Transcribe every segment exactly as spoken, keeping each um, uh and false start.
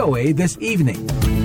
O A This Evening.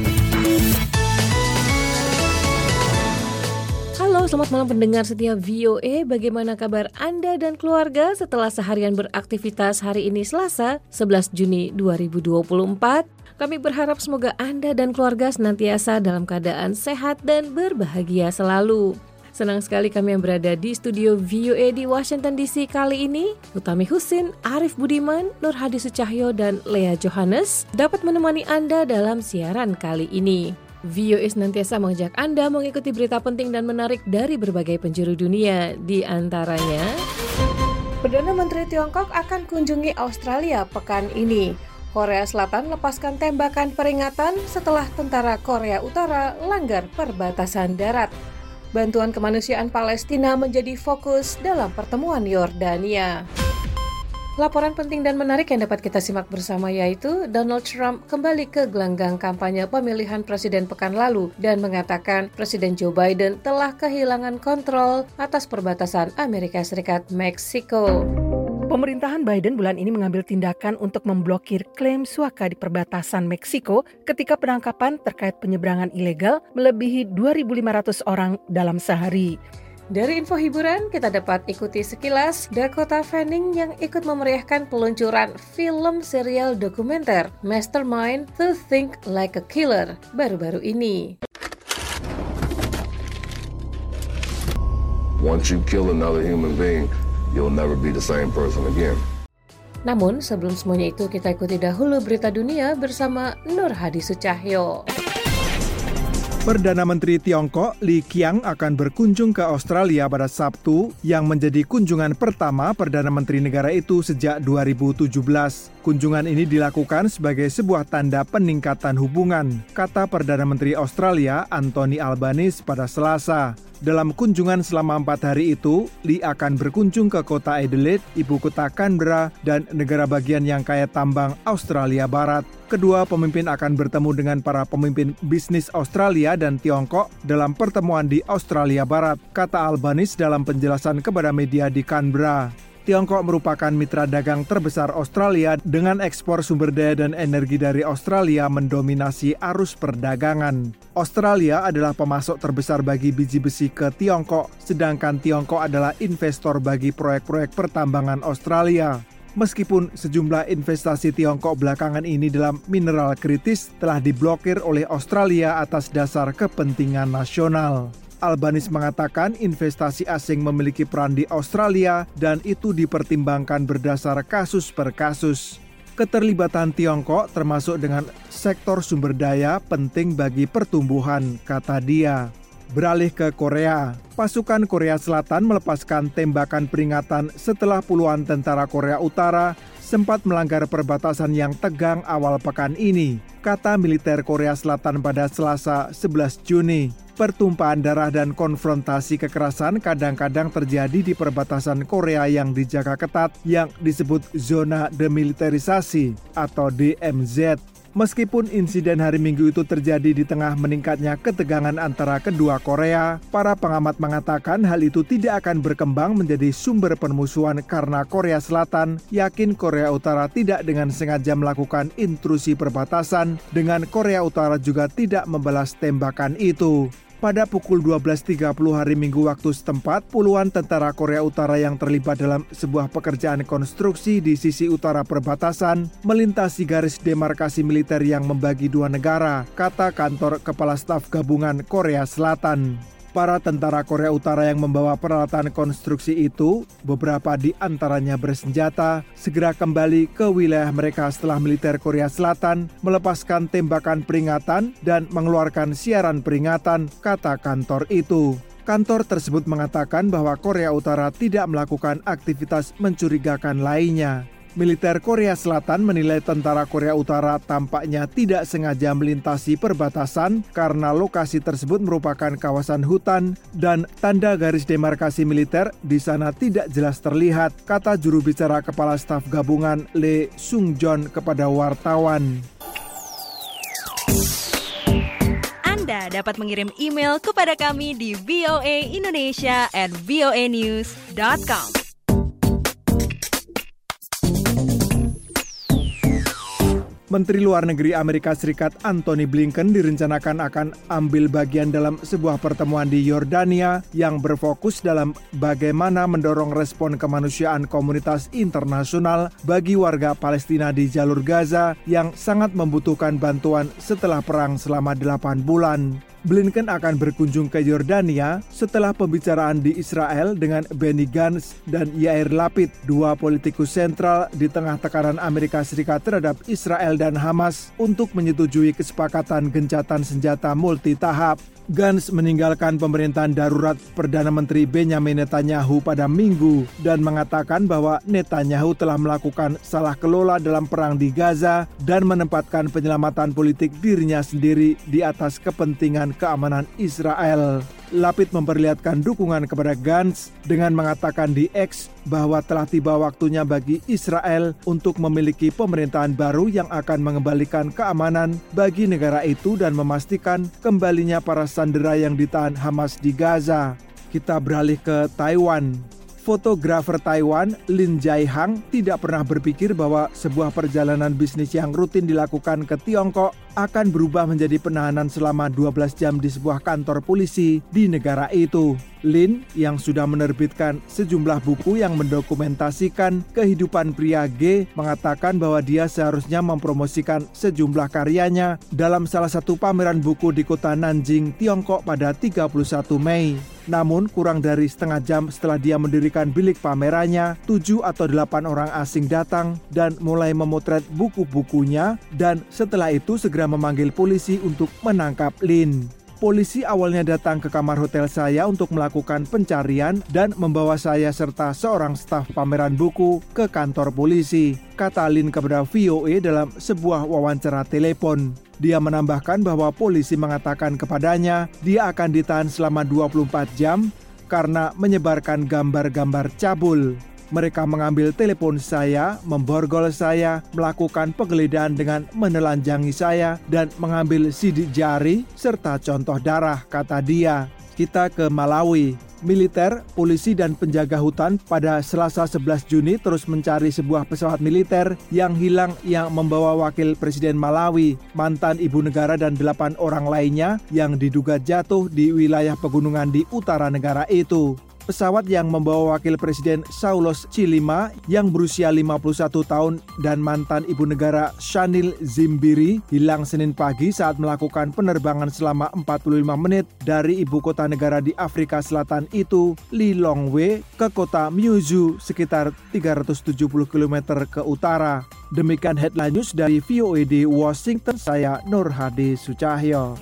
Halo, selamat malam pendengar setia V O A. Bagaimana kabar Anda dan keluarga setelah seharian beraktivitas hari ini Selasa, sebelas Juni dua ribu dua puluh empat? Kami berharap semoga Anda dan keluarga senantiasa dalam keadaan sehat dan berbahagia selalu. Senang sekali kami yang berada di studio V O A di Washington D C kali ini. Utami Husin, Arif Budiman, Nur Hadi Sucahyo, dan Lea Johannes dapat menemani Anda dalam siaran kali ini. V O A senantiasa mengajak Anda mengikuti berita penting dan menarik dari berbagai penjuru dunia. Di antaranya, Perdana Menteri Tiongkok akan kunjungi Australia pekan ini. Korea Selatan lepaskan tembakan peringatan setelah tentara Korea Utara langgar perbatasan darat. Bantuan kemanusiaan Palestina menjadi fokus dalam pertemuan Yordania. Laporan penting dan menarik yang dapat kita simak bersama yaitu Donald Trump kembali ke gelanggang kampanye pemilihan presiden pekan lalu dan mengatakan Presiden Joe Biden telah kehilangan kontrol atas perbatasan Amerika Serikat Meksiko. Pemerintahan Biden bulan ini mengambil tindakan untuk memblokir klaim suaka di perbatasan Meksiko ketika penangkapan terkait penyeberangan ilegal melebihi dua ribu lima ratus orang dalam sehari. Dari info hiburan, kita dapat ikuti sekilas Dakota Fanning yang ikut memeriahkan peluncuran film serial dokumenter Mastermind to Think Like a Killer baru-baru ini. Once you kill another human being, you'll never be the same person again. Namun, sebelum semuanya itu, kita ikuti dahulu berita dunia bersama Nur Hadi Sucahyo. Perdana Menteri Tiongkok Li Qiang akan berkunjung ke Australia pada Sabtu yang menjadi kunjungan pertama Perdana Menteri negara itu sejak dua ribu tujuh belas. Kunjungan ini dilakukan sebagai sebuah tanda peningkatan hubungan, kata Perdana Menteri Australia Anthony Albanese pada Selasa. Dalam kunjungan selama empat hari itu, Li akan berkunjung ke kota Adelaide, ibu kota Canberra, dan negara bagian yang kaya tambang Australia Barat. Kedua pemimpin akan bertemu dengan para pemimpin bisnis Australia dan Tiongkok dalam pertemuan di Australia Barat, kata Albanese dalam penjelasan kepada media di Canberra. Tiongkok merupakan mitra dagang terbesar Australia dengan ekspor sumber daya dan energi dari Australia mendominasi arus perdagangan. Australia adalah pemasok terbesar bagi biji besi ke Tiongkok, sedangkan Tiongkok adalah investor bagi proyek-proyek pertambangan Australia. Meskipun sejumlah investasi Tiongkok belakangan ini dalam mineral kritis telah diblokir oleh Australia atas dasar kepentingan nasional. Albanese mengatakan investasi asing memiliki peran di Australia dan itu dipertimbangkan berdasar kasus per kasus. Keterlibatan Tiongkok termasuk dengan sektor sumber daya penting bagi pertumbuhan, kata dia. Beralih ke Korea, pasukan Korea Selatan melepaskan tembakan peringatan setelah puluhan tentara Korea Utara sempat melanggar perbatasan yang tegang awal pekan ini, kata militer Korea Selatan pada Selasa sebelas Juni. Pertumpahan darah dan konfrontasi kekerasan kadang-kadang terjadi di perbatasan Korea yang dijaga ketat yang disebut zona demilitarisasi atau D M Z. Meskipun insiden hari Minggu itu terjadi di tengah meningkatnya ketegangan antara kedua Korea, para pengamat mengatakan hal itu tidak akan berkembang menjadi sumber permusuhan karena Korea Selatan yakin Korea Utara tidak dengan sengaja melakukan intrusi perbatasan, dengan Korea Utara juga tidak membalas tembakan itu. Pada pukul dua belas tiga puluh hari Minggu waktu setempat, puluhan tentara Korea Utara yang terlibat dalam sebuah pekerjaan konstruksi di sisi utara perbatasan melintasi garis demarkasi militer yang membagi dua negara, kata kantor Kepala Staf Gabungan Korea Selatan. Para tentara Korea Utara yang membawa peralatan konstruksi itu, beberapa di antaranya bersenjata, segera kembali ke wilayah mereka setelah militer Korea Selatan melepaskan tembakan peringatan dan mengeluarkan siaran peringatan, kata kantor itu. Kantor tersebut mengatakan bahwa Korea Utara tidak melakukan aktivitas mencurigakan lainnya. Militer Korea Selatan menilai tentara Korea Utara tampaknya tidak sengaja melintasi perbatasan karena lokasi tersebut merupakan kawasan hutan dan tanda garis demarkasi militer di sana tidak jelas terlihat, kata juru bicara Kepala Staf Gabungan Lee Sung-jon kepada wartawan. Anda dapat mengirim email kepada kami di voaindonesia at voanews dot com. Menteri Luar Negeri Amerika Serikat Antony Blinken direncanakan akan ambil bagian dalam sebuah pertemuan di Yordania yang berfokus dalam bagaimana mendorong respon kemanusiaan komunitas internasional bagi warga Palestina di jalur Gaza yang sangat membutuhkan bantuan setelah perang selama delapan bulan. Blinken akan berkunjung ke Yordania setelah pembicaraan di Israel dengan Benny Gantz dan Yair Lapid, dua politikus sentral di tengah tekanan Amerika Serikat terhadap Israel dan Hamas untuk menyetujui kesepakatan gencatan senjata multi tahap. Gantz meninggalkan pemerintahan darurat Perdana Menteri Benjamin Netanyahu pada Minggu dan mengatakan bahwa Netanyahu telah melakukan salah kelola dalam perang di Gaza dan menempatkan penyelamatan politik dirinya sendiri di atas kepentingan keamanan Israel. Lapid memperlihatkan dukungan kepada Gantz dengan mengatakan di X bahwa telah tiba waktunya bagi Israel untuk memiliki pemerintahan baru yang akan mengembalikan keamanan bagi negara itu dan memastikan kembalinya para sandera yang ditahan Hamas di Gaza. Kita beralih ke Taiwan. Fotografer Taiwan, Lin Jaihang, tidak pernah berpikir bahwa sebuah perjalanan bisnis yang rutin dilakukan ke Tiongkok akan berubah menjadi penahanan selama dua belas jam di sebuah kantor polisi di negara itu. Lin, yang sudah menerbitkan sejumlah buku yang mendokumentasikan kehidupan pria G, mengatakan bahwa dia seharusnya mempromosikan sejumlah karyanya dalam salah satu pameran buku di kota Nanjing, Tiongkok pada tiga puluh satu Mei. Namun kurang dari setengah jam setelah dia mendirikan bilik pamerannya, tujuh atau delapan orang asing datang dan mulai memotret buku-bukunya dan setelah itu segera memanggil polisi untuk menangkap Lin. Polisi awalnya datang ke kamar hotel saya untuk melakukan pencarian dan membawa saya serta seorang staf pameran buku ke kantor polisi, kata Lin kepada V O A dalam sebuah wawancara telepon. Dia menambahkan bahwa polisi mengatakan kepadanya dia akan ditahan selama dua puluh empat jam karena menyebarkan gambar-gambar cabul. Mereka mengambil telepon saya, memborgol saya, melakukan penggeledahan dengan menelanjangi saya, dan mengambil sidik jari serta contoh darah, kata dia. Kita ke Malawi. Militer, polisi, dan penjaga hutan pada Selasa sebelas Juni terus mencari sebuah pesawat militer yang hilang yang membawa wakil Presiden Malawi, mantan ibu negara, dan delapan orang lainnya yang diduga jatuh di wilayah pegunungan di utara negara itu. Pesawat yang membawa wakil Presiden Saulos Chilima yang berusia lima puluh satu tahun dan mantan ibu negara Shanil Zimbiri hilang Senin pagi saat melakukan penerbangan selama empat puluh lima menit dari ibu kota negara di Afrika Selatan itu, Lilongwe, ke kota Miuzu sekitar tiga ratus tujuh puluh kilometer ke utara. Demikian headline news dari V O A di Washington, saya Nur Hadi Sucahyo.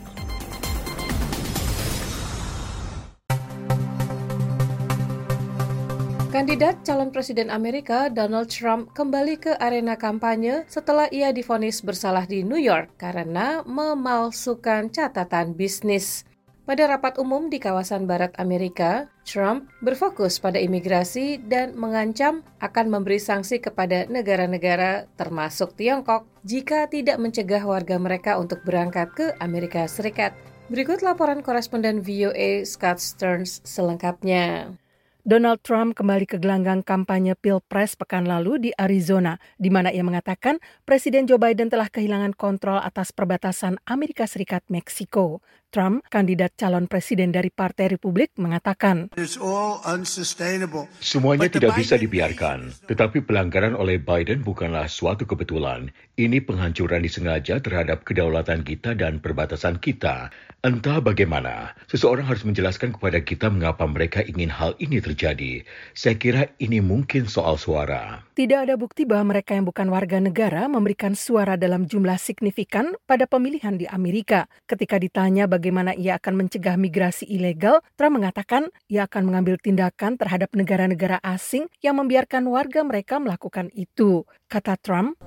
Kandidat calon presiden Amerika Donald Trump kembali ke arena kampanye setelah ia divonis bersalah di New York karena memalsukan catatan bisnis. Pada rapat umum di kawasan barat Amerika, Trump berfokus pada imigrasi dan mengancam akan memberi sanksi kepada negara-negara termasuk Tiongkok jika tidak mencegah warga mereka untuk berangkat ke Amerika Serikat. Berikut laporan koresponden V O A Scott Stearns selengkapnya. Donald Trump kembali ke gelanggang kampanye Pilpres pekan lalu di Arizona, di mana ia mengatakan Presiden Joe Biden telah kehilangan kontrol atas perbatasan Amerika Serikat-Meksiko. Trump, kandidat calon presiden dari Partai Republik, mengatakan, semuanya tidak bisa dibiarkan, tetapi pelanggaran oleh Biden bukanlah suatu kebetulan. Ini penghancuran disengaja terhadap kedaulatan kita dan perbatasan kita. Entah bagaimana, seseorang harus menjelaskan kepada kita mengapa mereka ingin hal ini terjadi. Saya kira ini mungkin soal suara. Tidak ada bukti bahwa mereka yang bukan warga negara memberikan suara dalam jumlah signifikan pada pemilihan di Amerika. Ketika ditanya bagaimana ia akan mencegah migrasi ilegal, Trump mengatakan ia akan mengambil tindakan terhadap negara-negara asing yang membiarkan warga mereka melakukan itu. Kata Trump,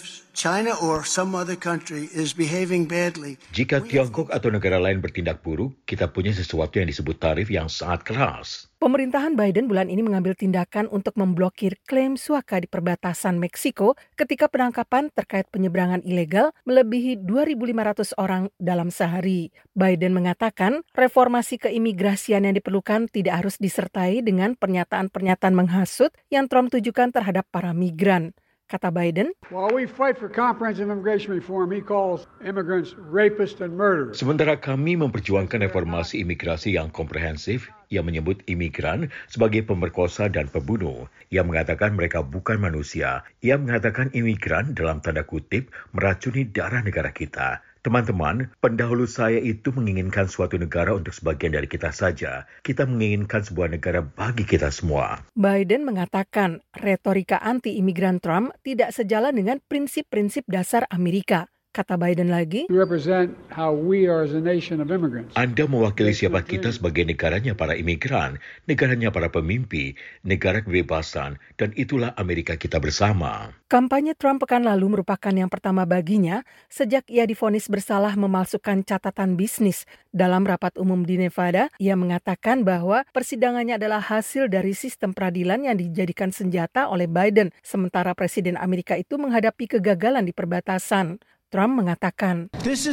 jika Tiongkok atau negara lain bertindak buruk, kita punya sesuatu yang disebut tarif yang sangat keras. Pemerintahan Biden bulan ini mengambil tindakan untuk memblokir klaim suaka di perbatasan Meksiko ketika penangkapan terkait penyeberangan ilegal melebihi dua ribu lima ratus orang dalam sehari. Biden mengatakan reformasi keimigrasian yang diperlukan tidak harus disertai dengan pernyataan-pernyataan menghasut yang Trump tujukan terhadap para migran. Kata Biden, While we fight for comprehensive immigration reform, he calls immigrants rapists and murderers. Sementara kami memperjuangkan reformasi imigrasi yang komprehensif, ia menyebut imigran sebagai pemerkosa dan pembunuh. Ia mengatakan mereka bukan manusia. Ia mengatakan imigran dalam tanda kutip meracuni darah negara kita. Teman-teman, pendahulu saya itu menginginkan suatu negara untuk sebagian dari kita saja. Kita menginginkan sebuah negara bagi kita semua. Biden mengatakan retorika anti-imigran Trump tidak sejalan dengan prinsip-prinsip dasar Amerika. Kata Biden lagi, We represent how we are as a nation of immigrants. Anda mewakili siapa kita sebagai negaranya para imigran, negaranya para pemimpi, negara kebebasan, dan itulah Amerika kita bersama. Kampanye Trump pekan lalu merupakan yang pertama baginya sejak ia divonis bersalah memalsukan catatan bisnis. Dalam rapat umum di Nevada, ia mengatakan bahwa persidangannya adalah hasil dari sistem peradilan yang dijadikan senjata oleh Biden, sementara Presiden Amerika itu menghadapi kegagalan di perbatasan. Trump mengatakan,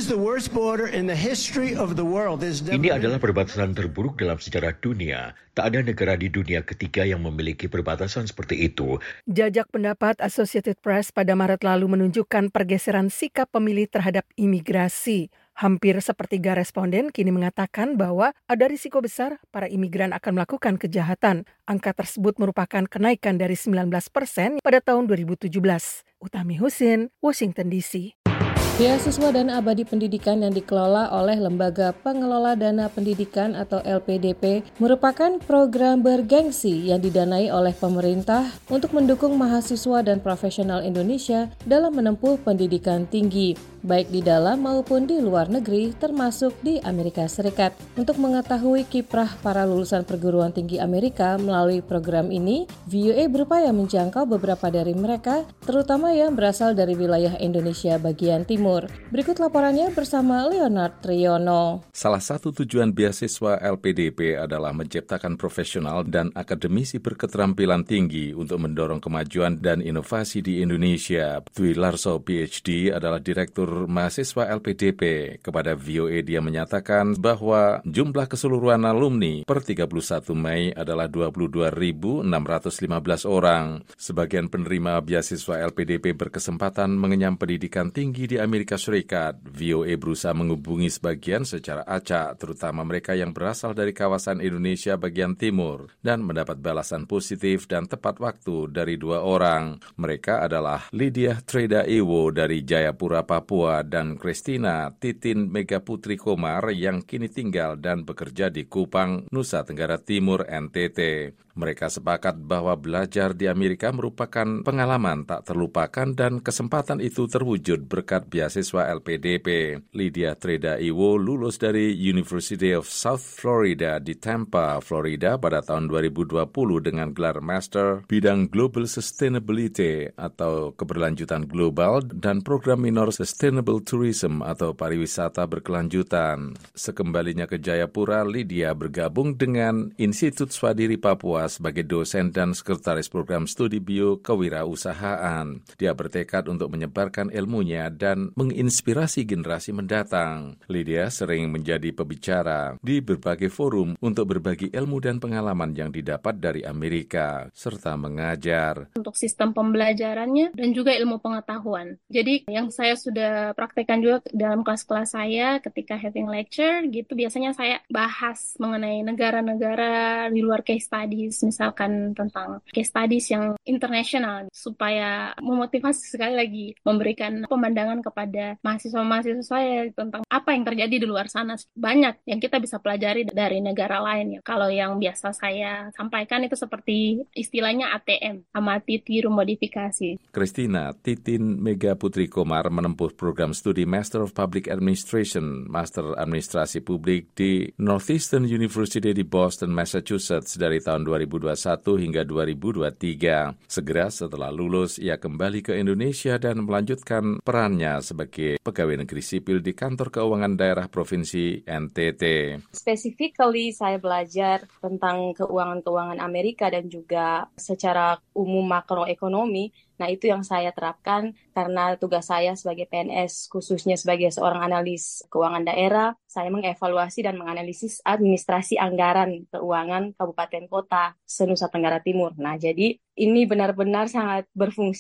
Ini adalah perbatasan terburuk dalam sejarah dunia. Tak ada negara di dunia ketiga yang memiliki perbatasan seperti itu. Jajak pendapat Associated Press pada Maret lalu menunjukkan pergeseran sikap pemilih terhadap imigrasi. Hampir sepertiga responden kini mengatakan bahwa ada risiko besar para imigran akan melakukan kejahatan. Angka tersebut merupakan kenaikan dari sembilan belas persen pada tahun dua ribu tujuh belas. Utami Husin, Washington D C. Beasiswa Dana Abadi Pendidikan yang dikelola oleh Lembaga Pengelola Dana Pendidikan atau L P D P merupakan program bergengsi yang didanai oleh pemerintah untuk mendukung mahasiswa dan profesional Indonesia dalam menempuh pendidikan tinggi, baik di dalam maupun di luar negeri, termasuk di Amerika Serikat. Untuk mengetahui kiprah para lulusan perguruan tinggi Amerika melalui program ini, V O A berupaya menjangkau beberapa dari mereka, terutama yang berasal dari wilayah Indonesia bagian timur. Berikut laporannya bersama Leonard Triyono. Salah satu tujuan beasiswa L P D P adalah menciptakan profesional dan akademisi berketerampilan tinggi untuk mendorong kemajuan dan inovasi di Indonesia. Dwi Larso P H D adalah Direktur Mahasiswa L P D P. Kepada V O A dia menyatakan bahwa jumlah keseluruhan alumni per tiga puluh satu Mei adalah dua puluh dua ribu enam ratus lima belas orang. Sebagian penerima beasiswa L P D P berkesempatan mengenyam pendidikan tinggi di Amerika Amerika Serikat. V O A berusaha menghubungi sebagian secara acak, terutama mereka yang berasal dari kawasan Indonesia bagian timur, dan mendapat balasan positif dan tepat waktu dari dua orang. Mereka adalah Lydia Treda Ewo dari Jayapura, Papua, dan Christina Titin Megaputri Komar yang kini tinggal dan bekerja di Kupang, Nusa Tenggara Timur, N T T. Mereka sepakat bahwa belajar di Amerika merupakan pengalaman tak terlupakan dan kesempatan itu terwujud berkat beasiswa L P D P. Lydia Treda Iwo lulus dari University of South Florida di Tampa, Florida pada tahun dua ribu dua puluh dengan gelar Master bidang Global Sustainability atau keberlanjutan global dan program minor Sustainable Tourism atau pariwisata berkelanjutan. Sekembalinya ke Jayapura, Lydia bergabung dengan Institut Swadiri Papua sebagai dosen dan sekretaris program studi bio kewirausahaan. Dia bertekad untuk menyebarkan ilmunya dan menginspirasi generasi mendatang. Lydia sering menjadi pembicara di berbagai forum untuk berbagi ilmu dan pengalaman yang didapat dari Amerika, serta mengajar. Untuk sistem pembelajarannya dan juga ilmu pengetahuan. Jadi yang saya sudah praktekkan juga dalam kelas-kelas saya ketika having lecture gitu, biasanya saya bahas mengenai negara-negara di luar case studies, misalkan tentang case studies yang internasional supaya memotivasi sekali lagi memberikan pemandangan kepada mahasiswa-mahasiswa saya tentang apa yang terjadi di luar sana. Banyak yang kita bisa pelajari dari negara lain ya. Kalau yang biasa saya sampaikan itu seperti istilahnya A T M, amati tiru modifikasi. Christina Titin Megaputri Komar menempuh program studi Master of Public Administration, Master Administrasi Publik di Northeastern University di Boston, Massachusetts dari tahun dua ribu dua puluh satu hingga dua ribu dua puluh tiga. Segera setelah lulus, ia kembali ke Indonesia dan melanjutkan perannya sebagai pegawai negeri sipil di Kantor Keuangan Daerah Provinsi N T T. Specifically, saya belajar tentang keuangan-keuangan Amerika dan juga secara umum makroekonomi. Nah, itu yang saya terapkan karena tugas saya sebagai P N S, khususnya sebagai seorang analis keuangan daerah, saya mengevaluasi dan menganalisis administrasi anggaran keuangan kabupaten kota se-Nusa Tenggara Timur. Nah, jadi ini benar-benar sangat berfungsi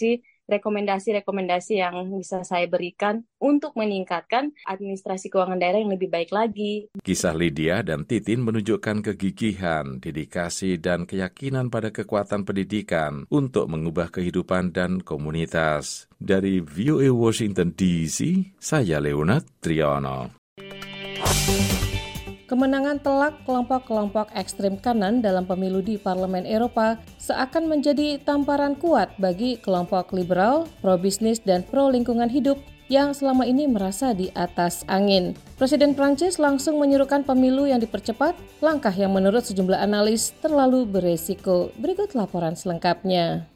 rekomendasi-rekomendasi yang bisa saya berikan untuk meningkatkan administrasi keuangan daerah yang lebih baik lagi. Kisah Lydia dan Titin menunjukkan kegigihan, dedikasi, dan keyakinan pada kekuatan pendidikan untuk mengubah kehidupan dan komunitas. Dari V O A Washington D C, saya Leonard Triono. Kemenangan telak kelompok-kelompok ekstrem kanan dalam pemilu di Parlemen Eropa seakan menjadi tamparan kuat bagi kelompok liberal, pro-bisnis, dan pro-lingkungan hidup yang selama ini merasa di atas angin. Presiden Prancis langsung menyerukan pemilu yang dipercepat, langkah yang menurut sejumlah analis terlalu beresiko. Berikut laporan selengkapnya.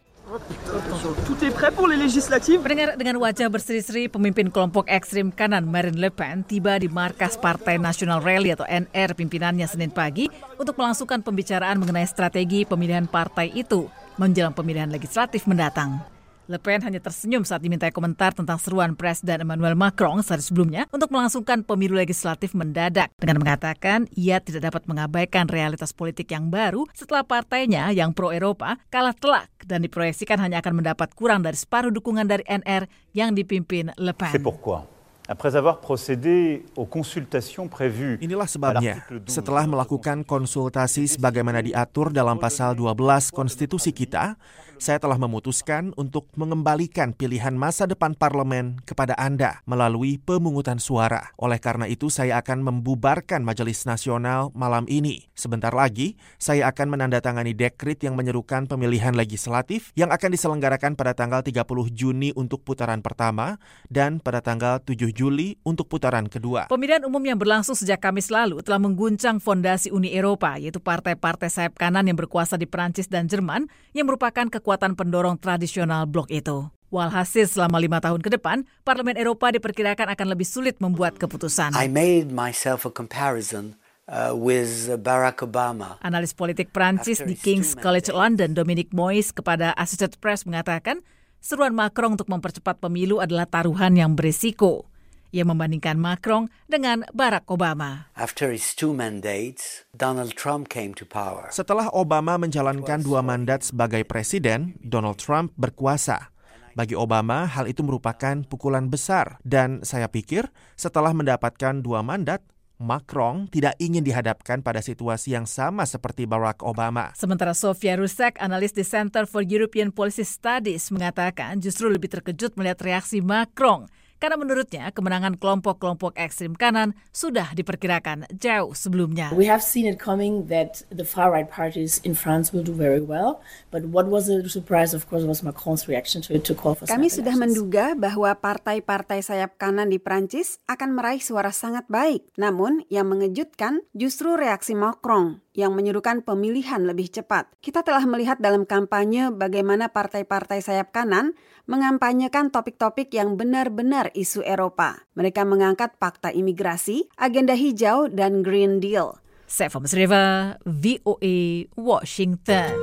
Pendengar, dengan wajah berseri-seri, pemimpin kelompok ekstrim kanan Marine Le Pen tiba di markas Partai National Rally atau N R pimpinannya Senin pagi untuk melangsungkan pembicaraan mengenai strategi pemilihan partai itu menjelang pemilihan legislatif mendatang. Le Pen hanya tersenyum saat dimintai komentar tentang seruan Presiden Emmanuel Macron sehari sebelumnya untuk melangsungkan pemilu legislatif mendadak dengan mengatakan ia tidak dapat mengabaikan realitas politik yang baru setelah partainya yang pro-Eropa kalah telak dan diproyeksikan hanya akan mendapat kurang dari separuh dukungan dari N R yang dipimpin Le Pen. C'est pourquoi. Après avoir procédé aux consultations prévues. Inilah sebabnya, setelah melakukan konsultasi sebagaimana diatur dalam pasal dua belas konstitusi kita, saya telah memutuskan untuk mengembalikan pilihan masa depan parlemen kepada Anda melalui pemungutan suara. Oleh karena itu, saya akan membubarkan Majelis Nasional malam ini. Sebentar lagi, saya akan menandatangani dekret yang menyerukan pemilihan legislatif yang akan diselenggarakan pada tanggal tiga puluh Juni untuk putaran pertama dan pada tanggal tujuh Juli untuk putaran kedua. Pemilihan umum yang berlangsung sejak Kamis lalu telah mengguncang fondasi Uni Eropa, yaitu partai-partai sayap kanan yang berkuasa di Prancis dan Jerman yang merupakan kekuatan pendorong tradisional blok itu. Walhasil selama lima tahun ke depan, Parlemen Eropa diperkirakan akan lebih sulit membuat keputusan. I made myself a comparison uh, with Barack Obama. Analis politik Prancis di King's College London, Dominic Moyes, kepada Associated Press mengatakan, seruan Macron untuk mempercepat pemilu adalah taruhan yang berisiko. Ia membandingkan Macron dengan Barack Obama. After his two mandates, Donald Trump came to power. Setelah Obama menjalankan dua mandat sebagai presiden, Donald Trump berkuasa. Bagi Obama, hal itu merupakan pukulan besar. Dan saya pikir setelah mendapatkan dua mandat, Macron tidak ingin dihadapkan pada situasi yang sama seperti Barack Obama. Sementara Sofia Rusek, analis di Center for European Policy Studies, mengatakan justru lebih terkejut melihat reaksi Macron. Karena menurutnya kemenangan kelompok-kelompok ekstrem kanan sudah diperkirakan jauh sebelumnya. We have seen it coming that the far-right parties in France will do very well, but what was a surprise, of course, was Macron's reaction to it to call for. Kami sudah menduga bahwa partai-partai sayap kanan di Prancis akan meraih suara sangat baik. Namun, yang mengejutkan justru reaksi Macron yang menyerukan pemilihan lebih cepat. Kita telah melihat dalam kampanye bagaimana partai-partai sayap kanan mengampanyekan topik-topik yang benar-benar isu Eropa. Mereka mengangkat fakta imigrasi, agenda hijau, dan Green Deal. Saya Fahmi Sriva, V O A, Washington.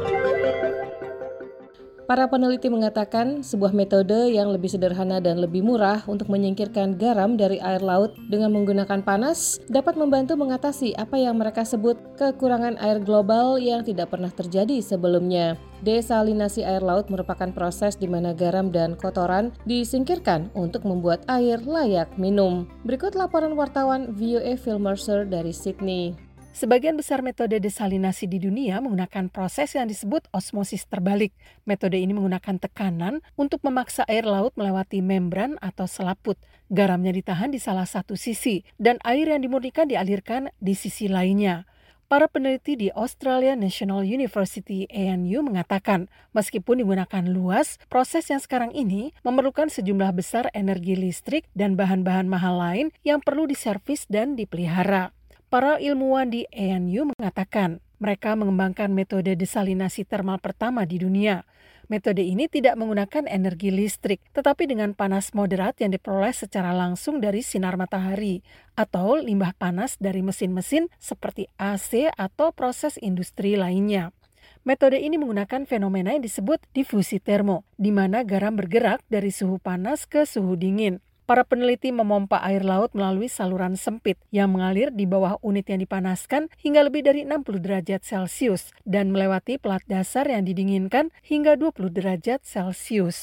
Para peneliti mengatakan sebuah metode yang lebih sederhana dan lebih murah untuk menyingkirkan garam dari air laut dengan menggunakan panas dapat membantu mengatasi apa yang mereka sebut kekurangan air global yang tidak pernah terjadi sebelumnya. Desalinasi air laut merupakan proses di mana garam dan kotoran disingkirkan untuk membuat air layak minum. Berikut laporan wartawan V O A Phil Mercer dari Sydney. Sebagian besar metode desalinasi di dunia menggunakan proses yang disebut osmosis terbalik. Metode ini menggunakan tekanan untuk memaksa air laut melewati membran atau selaput. Garamnya ditahan di salah satu sisi dan air yang dimurnikan dialirkan di sisi lainnya. Para peneliti di Australian National University A N U mengatakan, meskipun digunakan luas, proses yang sekarang ini memerlukan sejumlah besar energi listrik dan bahan-bahan mahal lain yang perlu diservis dan dipelihara. Para ilmuwan di A N U mengatakan mereka mengembangkan metode desalinasi termal pertama di dunia. Metode ini tidak menggunakan energi listrik, tetapi dengan panas moderat yang diperoleh secara langsung dari sinar matahari atau limbah panas dari mesin-mesin seperti A C atau proses industri lainnya. Metode ini menggunakan fenomena yang disebut difusi termo, di mana garam bergerak dari suhu panas ke suhu dingin. Para peneliti memompa air laut melalui saluran sempit yang mengalir di bawah unit yang dipanaskan hingga lebih dari enam puluh derajat Celcius dan melewati pelat dasar yang didinginkan hingga dua puluh derajat Celcius.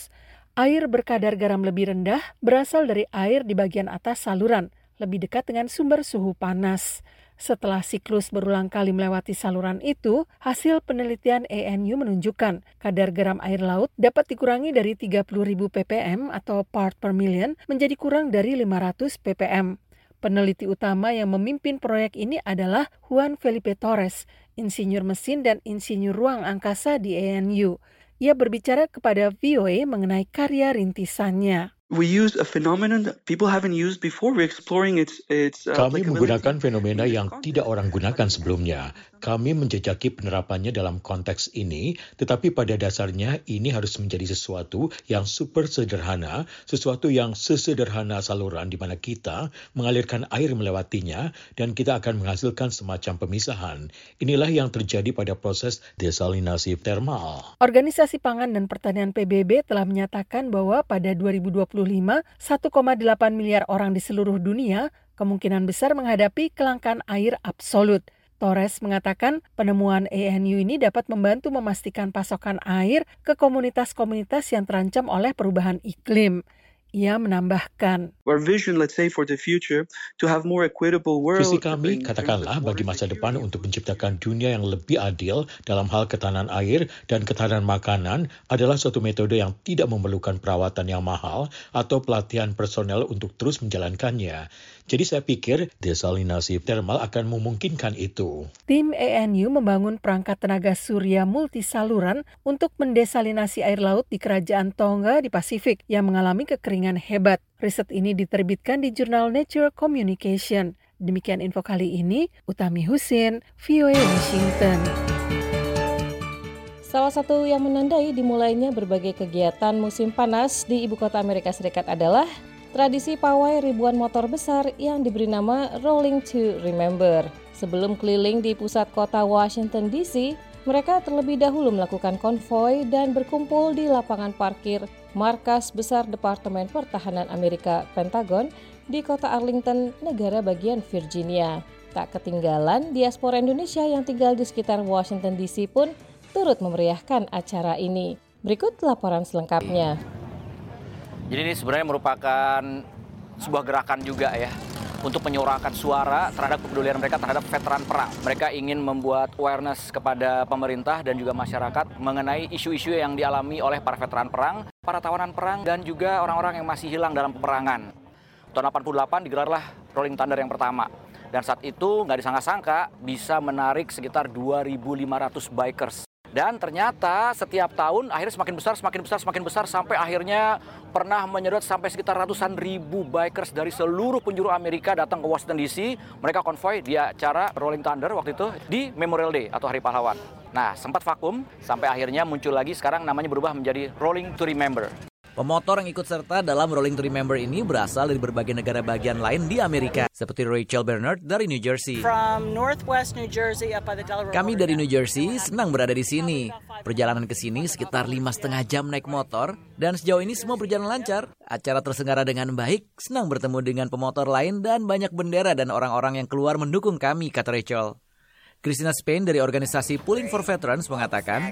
Air berkadar garam lebih rendah berasal dari air di bagian atas saluran, lebih dekat dengan sumber suhu panas. Setelah siklus berulang kali melewati saluran itu, hasil penelitian A N U menunjukkan kadar garam air laut dapat dikurangi dari tiga puluh ribu ppm atau part per million menjadi kurang dari lima ratus ppm. Peneliti utama yang memimpin proyek ini adalah Juan Felipe Torres, insinyur mesin dan insinyur ruang angkasa di A N U. Ia berbicara kepada V O A mengenai karya rintisannya. We use a phenomenon that people haven't used before. We're exploring its its. Uh, Kami menggunakan fenomena yang tidak orang gunakan sebelumnya. Kami menjejaki penerapannya dalam konteks ini, tetapi pada dasarnya ini harus menjadi sesuatu yang super sederhana, sesuatu yang sesederhana saluran di mana kita mengalirkan air melewatinya dan kita akan menghasilkan semacam pemisahan. Inilah yang terjadi pada proses desalinasi termal. Organisasi Pangan dan Pertanian P B B telah menyatakan bahwa pada dua ribu dua puluh lima, satu koma delapan miliar orang di seluruh dunia kemungkinan besar menghadapi kelangkaan air absolut. Torres mengatakan penemuan A N U ini dapat membantu memastikan pasokan air ke komunitas-komunitas yang terancam oleh perubahan iklim. Ia menambahkan, Visi kami, katakanlah, bagi masa depan untuk menciptakan dunia yang lebih adil dalam hal ketahanan air dan ketahanan makanan adalah suatu metode yang tidak memerlukan perawatan yang mahal atau pelatihan personel untuk terus menjalankannya. Jadi saya pikir desalinasi termal akan memungkinkan itu. Tim A N U membangun perangkat tenaga surya multisaluran untuk mendesalinasi air laut di Kerajaan Tonga di Pasifik yang mengalami kekeringan hebat. Riset ini diterbitkan di jurnal Nature Communication. Demikian info kali ini, Utami Husin, V O A Washington. Salah satu yang menandai dimulainya berbagai kegiatan musim panas di ibu kota Amerika Serikat adalah tradisi pawai ribuan motor besar yang diberi nama Rolling to Remember. Sebelum keliling di pusat kota Washington D C, mereka terlebih dahulu melakukan konvoi dan berkumpul di lapangan parkir markas besar Departemen Pertahanan Amerika Pentagon di kota Arlington, negara bagian Virginia. Tak ketinggalan, diaspora Indonesia yang tinggal di sekitar Washington D C pun turut memeriahkan acara ini. Berikut laporan selengkapnya. Jadi ini sebenarnya merupakan sebuah gerakan juga ya untuk menyuarakan suara terhadap kepedulian mereka terhadap veteran perang. Mereka ingin membuat awareness kepada pemerintah dan juga masyarakat mengenai isu-isu yang dialami oleh para veteran perang, para tawanan perang, dan juga orang-orang yang masih hilang dalam peperangan. Tahun delapan puluh delapan digelarlah Rolling Thunder yang pertama. Dan saat itu nggak disangka-sangka bisa menarik sekitar dua ribu lima ratus bikers. Dan ternyata setiap tahun akhirnya semakin besar, semakin besar, semakin besar sampai akhirnya pernah menyedot sampai sekitar ratusan ribu bikers dari seluruh penjuru Amerika datang ke Washington D C. Mereka konvoi di acara Rolling Thunder waktu itu di Memorial Day atau Hari Pahlawan. Nah, sempat vakum sampai akhirnya muncul lagi, sekarang namanya berubah menjadi Rolling to Remember. Pemotor yang ikut serta dalam Rolling to Remember ini berasal dari berbagai negara bagian lain di Amerika, seperti Rachel Bernard dari New Jersey. From Northwest New Jersey up by the Delaware. Kami dari New Jersey senang berada di sini. Perjalanan ke sini sekitar lima setengah jam naik motor, dan sejauh ini semua berjalan lancar. Acara terselenggara dengan baik, senang bertemu dengan pemotor lain dan banyak bendera dan orang-orang yang keluar mendukung kami, kata Rachel. Christina Spain dari organisasi Pulling for Veterans mengatakan,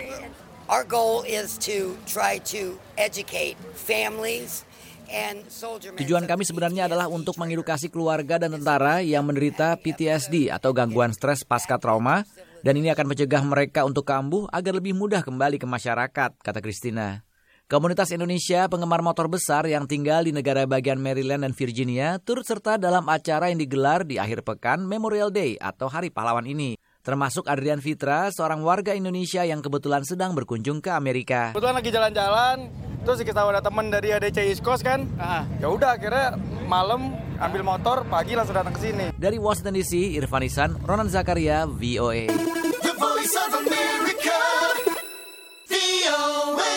Our goal is to try to educate families and soldiers. Tujuan kami sebenarnya adalah untuk mengedukasi keluarga dan tentara yang menderita P T S D atau gangguan stres pasca trauma, dan ini akan mencegah mereka untuk kambuh agar lebih mudah kembali ke masyarakat, kata Christina. Komunitas Indonesia penggemar motor besar yang tinggal di negara bagian Maryland dan Virginia turut serta dalam acara yang digelar di akhir pekan Memorial Day atau Hari Pahlawan ini. Termasuk Adrian Fitra, seorang warga Indonesia yang kebetulan sedang berkunjung ke Amerika. Kebetulan lagi jalan-jalan, terus kita ada teman dari A D C East Coast kan. Nah, ya udah akhirnya malam ambil motor, pagi langsung datang ke sini. Dari Washington D C, Irfan Isan, Ronan Zakaria, V O A. The Voice of America, V O A.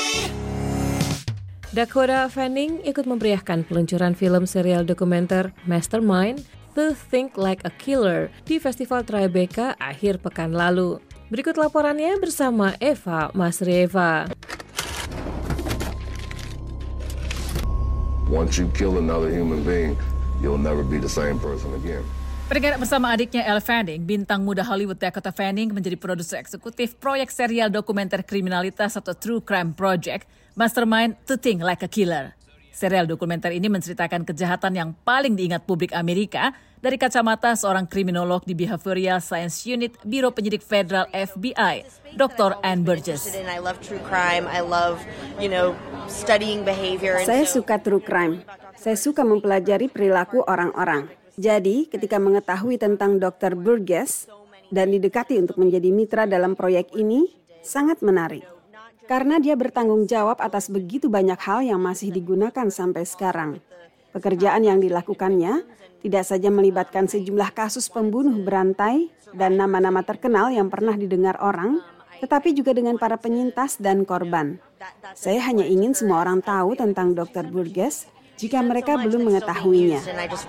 Dakota Fanning ikut memeriahkan peluncuran film serial dokumenter Mastermind, To Think Like a Killer di Festival Tribeca akhir pekan lalu. Berikut laporannya bersama Eva Masrieva. Once you kill another human being, you'll never be the same person again. Bergerak bersama adiknya Elle Fanning, bintang muda Hollywood Dakota Fanning menjadi produser eksekutif proyek serial dokumenter kriminalitas atau True Crime Project, Mastermind to Think Like a Killer. Serial dokumenter ini menceritakan kejahatan yang paling diingat publik Amerika dari kacamata seorang kriminolog di Behavioral Science Unit Biro Penyidik Federal F B I, Doktor Ann Burgess. Saya suka true crime. Saya suka mempelajari perilaku orang-orang. Jadi, ketika mengetahui tentang dokter Burgess dan didekati untuk menjadi mitra dalam proyek ini, sangat menarik. Karena dia bertanggung jawab atas begitu banyak hal yang masih digunakan sampai sekarang. Pekerjaan yang dilakukannya tidak saja melibatkan sejumlah kasus pembunuh berantai dan nama-nama terkenal yang pernah didengar orang, tetapi juga dengan para penyintas dan korban. Saya hanya ingin semua orang tahu tentang dokter Burgess jika mereka belum mengetahuinya.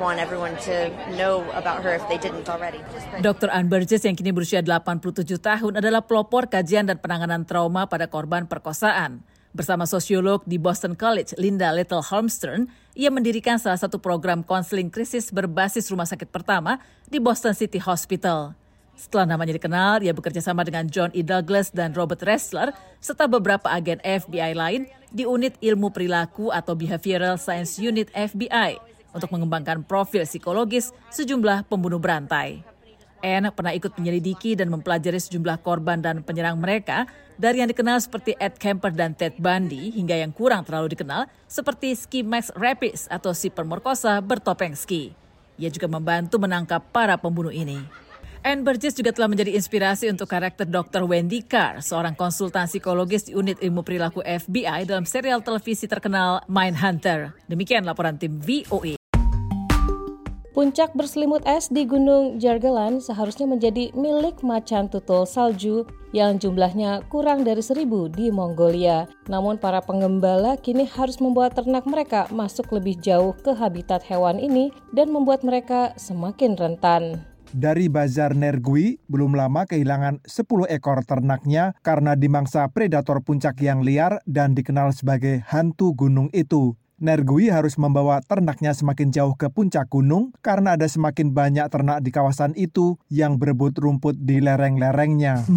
dokter Ann Burgess yang kini berusia delapan puluh tujuh tahun adalah pelopor kajian dan penanganan trauma pada korban perkosaan. Bersama sosiolog di Boston College, Linda Little Holmstern, ia mendirikan salah satu program konseling krisis berbasis rumah sakit pertama di Boston City Hospital. Setelah namanya dikenal, ia bekerja sama dengan John E. Douglas dan Robert Ressler, serta beberapa agen F B I lain di unit ilmu perilaku atau Behavioral Science Unit F B I untuk mengembangkan profil psikologis sejumlah pembunuh berantai. Anne pernah ikut menyelidiki dan mempelajari sejumlah korban dan penyerang mereka, dari yang dikenal seperti Ed Kemper dan Ted Bundy hingga yang kurang terlalu dikenal seperti Ski Max Rapids atau si pemerkosa bertopeng ski. Ia juga membantu menangkap para pembunuh ini. Ann Burgess juga telah menjadi inspirasi untuk karakter dokter Wendy Carr, seorang konsultan psikologis di unit ilmu perilaku F B I dalam serial televisi terkenal Mindhunter. Demikian laporan tim V O A. Puncak berselimut es di Gunung Jargalan seharusnya menjadi milik macan tutul salju yang jumlahnya kurang dari seribu di Mongolia. Namun para penggembala kini harus membawa ternak mereka masuk lebih jauh ke habitat hewan ini dan membuat mereka semakin rentan. Dari Bazar Nergui, belum lama kehilangan sepuluh ekor ternaknya karena dimangsa predator puncak yang liar dan dikenal sebagai hantu gunung itu. Nergui harus membawa ternaknya semakin jauh ke puncak gunung karena ada semakin banyak ternak di kawasan itu yang berebut rumput di lereng-lerengnya.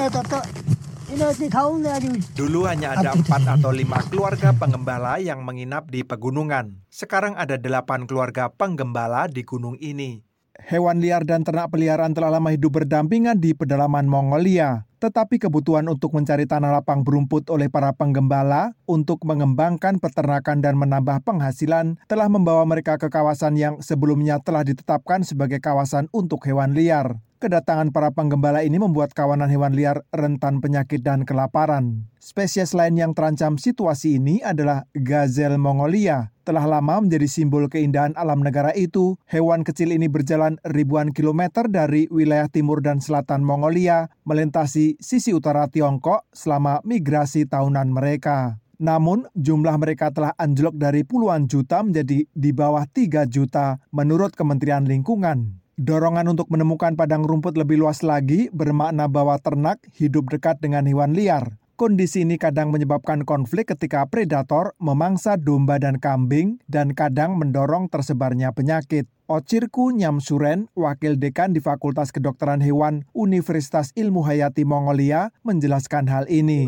Dulu hanya ada empat atau lima keluarga penggembala yang menginap di pegunungan. Sekarang ada delapan keluarga penggembala di gunung ini. Hewan liar dan ternak peliharaan telah lama hidup berdampingan di pedalaman Mongolia. Tetapi kebutuhan untuk mencari tanah lapang berumput oleh para penggembala untuk mengembangkan peternakan dan menambah penghasilan telah membawa mereka ke kawasan yang sebelumnya telah ditetapkan sebagai kawasan untuk hewan liar. Kedatangan para penggembala ini membuat kawanan hewan liar rentan penyakit dan kelaparan. Spesies lain yang terancam situasi ini adalah gazel Mongolia. Telah lama menjadi simbol keindahan alam negara itu, hewan kecil ini berjalan ribuan kilometer dari wilayah timur dan selatan Mongolia, melintasi sisi utara Tiongkok selama migrasi tahunan mereka. Namun, jumlah mereka telah anjlok dari puluhan juta menjadi di bawah tiga juta menurut Kementerian Lingkungan. Dorongan untuk menemukan padang rumput lebih luas lagi bermakna bahwa ternak hidup dekat dengan hewan liar. Kondisi ini kadang menyebabkan konflik ketika predator memangsa domba dan kambing dan kadang mendorong tersebarnya penyakit. Ochirku Nyamsuren, wakil dekan di Fakultas Kedokteran Hewan Universitas Ilmu Hayati Mongolia, menjelaskan hal ini.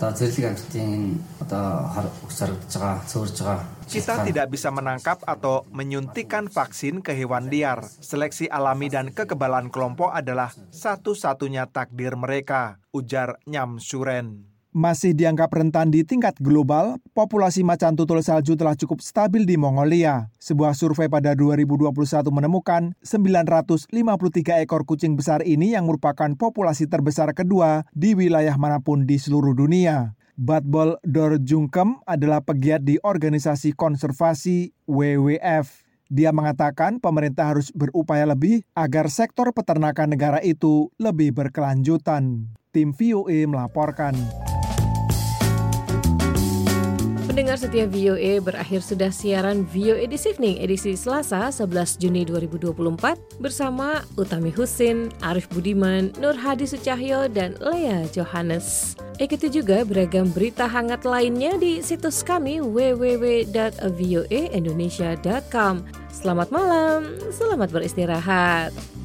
Kita tidak bisa menangkap atau menyuntikkan vaksin ke hewan liar. Seleksi alami dan kekebalan kelompok adalah satu-satunya takdir mereka, ujar Nyamsuren. Masih dianggap rentan di tingkat global, populasi macan tutul salju telah cukup stabil di Mongolia. Sebuah survei pada dua ribu dua puluh satu menemukan sembilan ratus lima puluh tiga ekor kucing besar ini yang merupakan populasi terbesar kedua di wilayah manapun di seluruh dunia. Batbol Dorjungkem adalah pegiat di organisasi konservasi W W F. Dia mengatakan pemerintah harus berupaya lebih agar sektor peternakan negara itu lebih berkelanjutan. Tim V O A melaporkan. Pendengar setia V O A, berakhir sudah siaran V O A This Evening edisi Selasa sebelas Juni dua ribu dua puluh empat bersama Utami Husin, Arif Budiman, Nur Hadi Sucahyo, dan Lea Johannes. Ikuti juga beragam berita hangat lainnya di situs kami w w w dot v o a indonesia dot com. Selamat malam, selamat beristirahat.